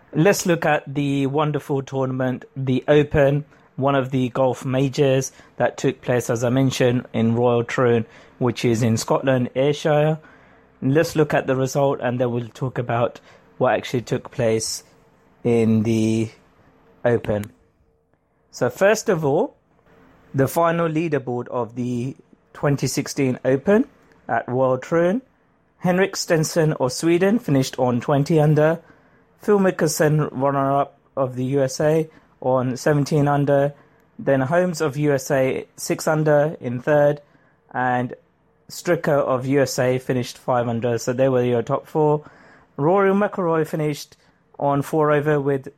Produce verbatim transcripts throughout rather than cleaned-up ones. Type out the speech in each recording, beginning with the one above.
Let's look at the wonderful tournament, the Open, one of the golf majors that took place, as I mentioned, in Royal Troon, which is in Scotland, Ayrshire. Let's look at the result and then we'll talk about what actually took place in the Open. So first of all, the final leaderboard of the twenty sixteen Open at Royal Troon. Henrik Stenson of Sweden finished on twenty under. Phil Mickelson, runner-up of the U S A, on seventeen under. Then Holmes of U S A, six under in third. And Stricker of U S A finished five under. So they were your top four. Rory McIlroy finished on four over with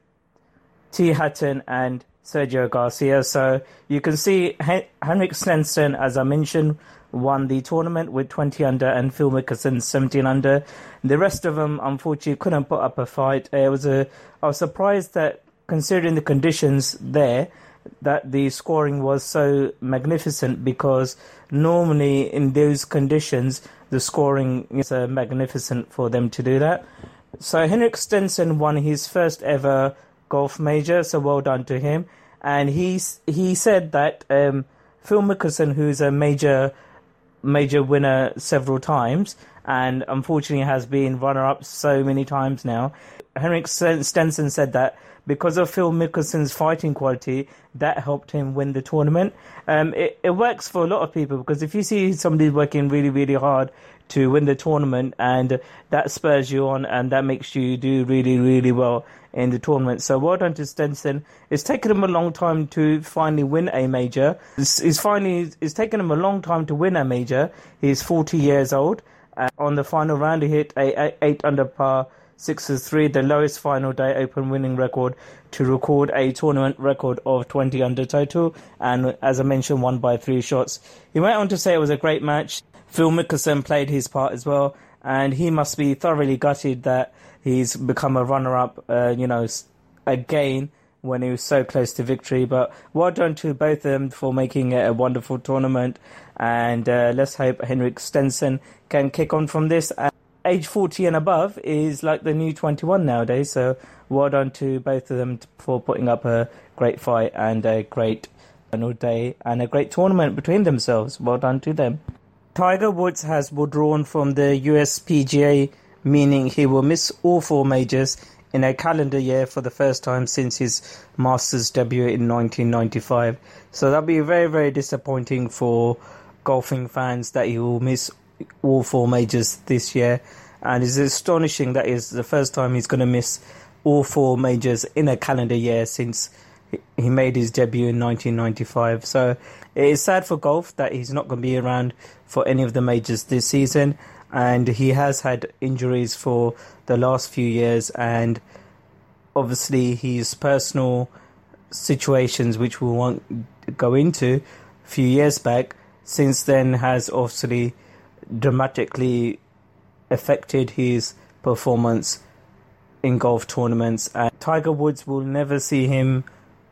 T. Hatton and Sergio Garcia. So you can see Hen- Henrik Stenson, as I mentioned, won the tournament with twenty under, and Phil Mickelson seventeen under. The rest of them, unfortunately, couldn't put up a fight. It was a. I was surprised that, considering the conditions there, that the scoring was so magnificent, because normally in those conditions the scoring is uh, magnificent for them to do that. So Henrik Stenson won his first ever golf major, so well done to him. And he he said that um, Phil Mickelson, who's a major major winner several times and unfortunately has been runner-up so many times now, Henrik Stenson said that because of Phil Mickelson's fighting quality, that helped him win the tournament. Um, it, it works for a lot of people, because if you see somebody working really, really hard to win the tournament, and that spurs you on and that makes you do really, really well in the tournament. So well done to Stenson. It's taken him a long time to finally win a major. It's, it's finally it's taken him a long time to win a major. He's forty years old. Uh, on the final round, he hit a, a eight under par, six to three, the lowest final day Open winning record, to record a tournament record of twenty under total. And as I mentioned, won by three shots. He went on to say it was a great match. Phil Mickelson played his part as well, and he must be thoroughly gutted that he's become a runner-up, uh, you know, again, when he was so close to victory. But well done to both of them for making it a wonderful tournament. And uh, let's hope Henrik Stenson can kick on from this. And age forty and above is like the new twenty-one nowadays. So well done to both of them for putting up a great fight and a great final day and a great tournament between themselves. Well done to them. Tiger Woods has withdrawn from the U S P G A, meaning he will miss all four majors in a calendar year for the first time since his Masters debut in nineteen ninety-five. So that'll be very, very disappointing for golfing fans that he will miss all four majors this year. And it's astonishing that it's the first time he's going to miss all four majors in a calendar year since he made his debut in nineteen ninety-five. So it is sad for golf that he's not going to be around for any of the majors this season. And he has had injuries for the last few years, and obviously his personal situations, which we won't go into, a few years back, since then has obviously dramatically affected his performance in golf tournaments. And Tiger Woods will never see him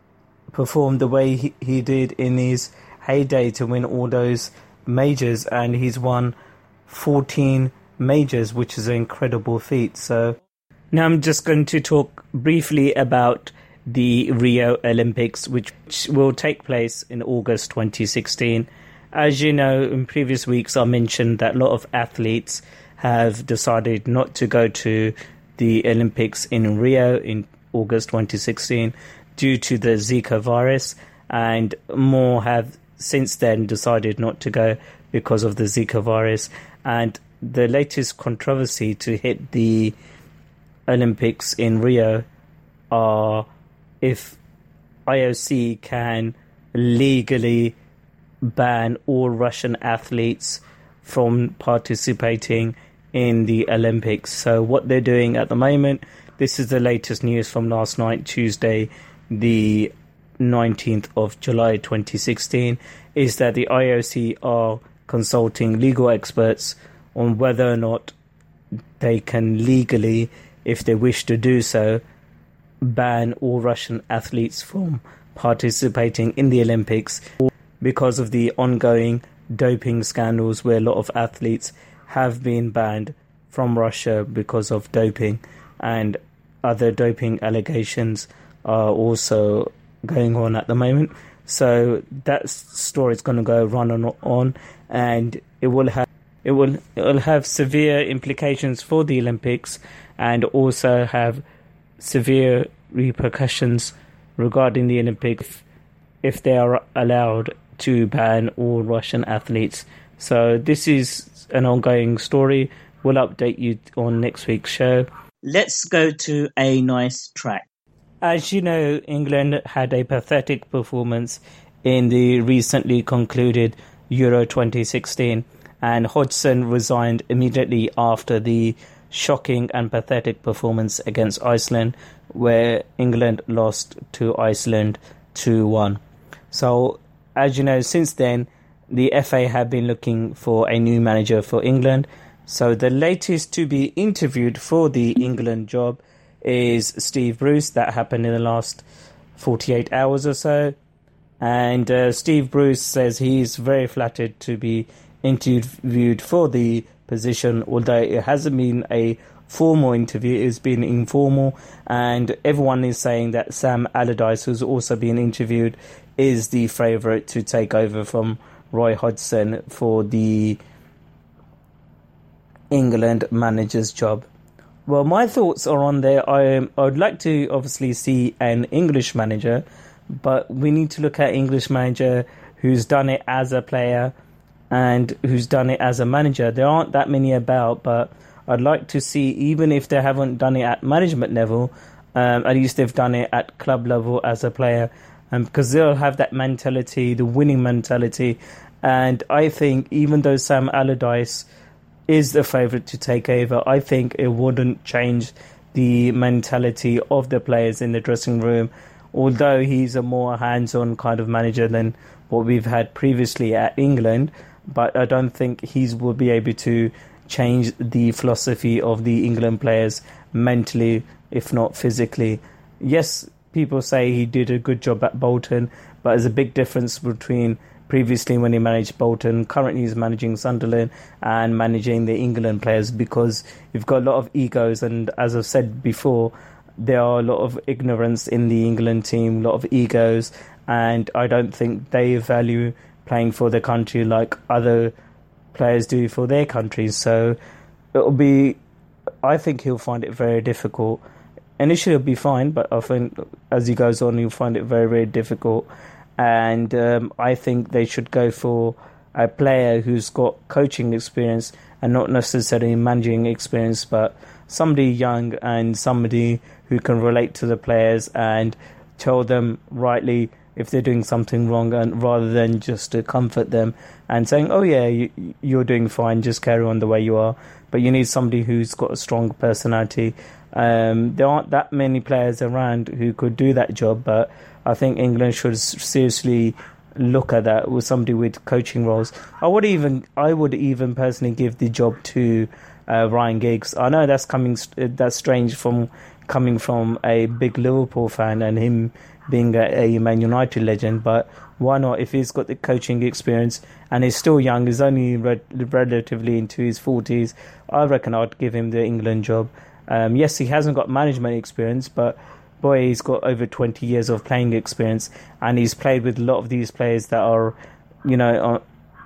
perform the way he, he did in his heyday to win all those majors, and he's won fourteen majors, which is an incredible feat. So now I'm just going to talk briefly about the Rio Olympics, which will take place in August twenty sixteen. As you know, in previous weeks I mentioned that a lot of athletes have decided not to go to the Olympics in Rio in August twenty sixteen due to the Zika virus, and more have since then decided not to go because of the Zika virus. And the latest controversy to hit the Olympics in Rio are if I O C can legally ban all Russian athletes from participating in the Olympics. So what they're doing at the moment, this is the latest news from last night, Tuesday, the nineteenth of July twenty sixteen, is that the I O C are consulting legal experts on whether or not they can legally, if they wish to do so, ban all Russian athletes from participating in the Olympics because of the ongoing doping scandals where a lot of athletes have been banned from Russia because of doping. And other doping allegations are also going on at the moment. So that story is going to go run on, on and it will have it will it will have severe implications for the Olympics and also have severe repercussions regarding the Olympics if, if they are allowed to ban all Russian athletes. So this is an ongoing story. We'll update you on next week's show. Let's go to a nice track. As you know, England had a pathetic performance in the recently concluded Euro twenty sixteen, and Hodgson resigned immediately after the shocking and pathetic performance against Iceland, where England lost to Iceland two one. So, as you know, since then, the F A have been looking for a new manager for England. So the latest to be interviewed for the England job is Steve Bruce. That happened in the last forty-eight hours or so. And uh, Steve Bruce says he's very flattered to be interviewed for the position, although it hasn't been a formal interview, it's been informal. And everyone is saying that Sam Allardyce, who's also been interviewed, is the favourite to take over from Roy Hodgson for the England manager's job. Well, my thoughts are on there. I, I would like to obviously see an English manager, but we need to look at English manager who's done it as a player and who's done it as a manager. There aren't that many about, but I'd like to see, even if they haven't done it at management level, um, at least they've done it at club level as a player, um, because they'll have that mentality, the winning mentality. And I think even though Sam Allardyce is the favourite to take over, I think it wouldn't change the mentality of the players in the dressing room, although he's a more hands-on kind of manager than what we've had previously at England. But I don't think he will be able to change the philosophy of the England players mentally, if not physically. Yes, people say he did a good job at Bolton, but there's a big difference between previously when he managed Bolton, currently he's managing Sunderland and managing the England players, because you've got a lot of egos, and as I've said before, there are a lot of ignorance in the England team, a lot of egos, and I don't think they value playing for their country like other players do for their countries. So it'll be, I think he'll find it very difficult. Initially it'll be fine, but I think as he goes on he'll find it very, very difficult. And um, I think they should go for a player who's got coaching experience and not necessarily managing experience, but somebody young and somebody who can relate to the players and tell them rightly if they're doing something wrong, and rather than just to comfort them and saying, oh yeah, you, you're doing fine, just carry on the way you are. But you need somebody who's got a strong personality. Um, there aren't that many players around who could do that job, but I think England should seriously look at that with somebody with coaching roles. I would even, I would even personally give the job to uh, Ryan Giggs. I know that's coming, that's strange from coming from a big Liverpool fan and him being a, a Man United legend, but why not? If he's got the coaching experience and he's still young, he's only re- relatively into his forties, I reckon I'd give him the England job. Um, yes, he hasn't got management experience, but boy, he's got over twenty years of playing experience, and he's played with a lot of these players that are, you know,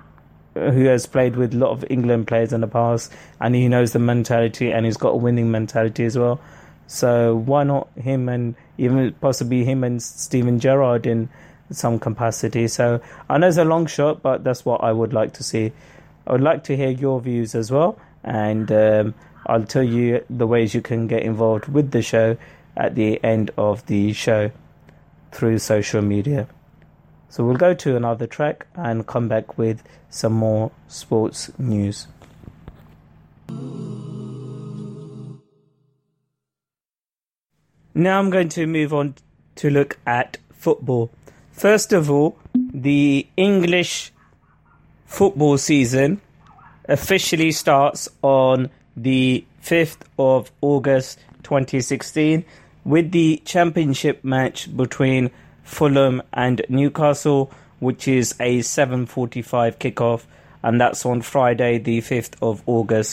uh, who has played with a lot of England players in the past, and he knows the mentality, and he's got a winning mentality as well. So why not him, and even possibly him and Steven Gerrard in some capacity? So I know it's a long shot, but that's what I would like to see. I would like to hear your views as well, and um, I'll tell you the ways you can get involved with the show at the end of the show through social media. So we'll go to another track and come back with some more sports news. Now I'm going to move on to look at football. First of all, the English football season officially starts on the fifth of August twenty sixteen with the championship match between Fulham and Newcastle, which is a seven forty-five kickoff, and that's on Friday the fifth of August.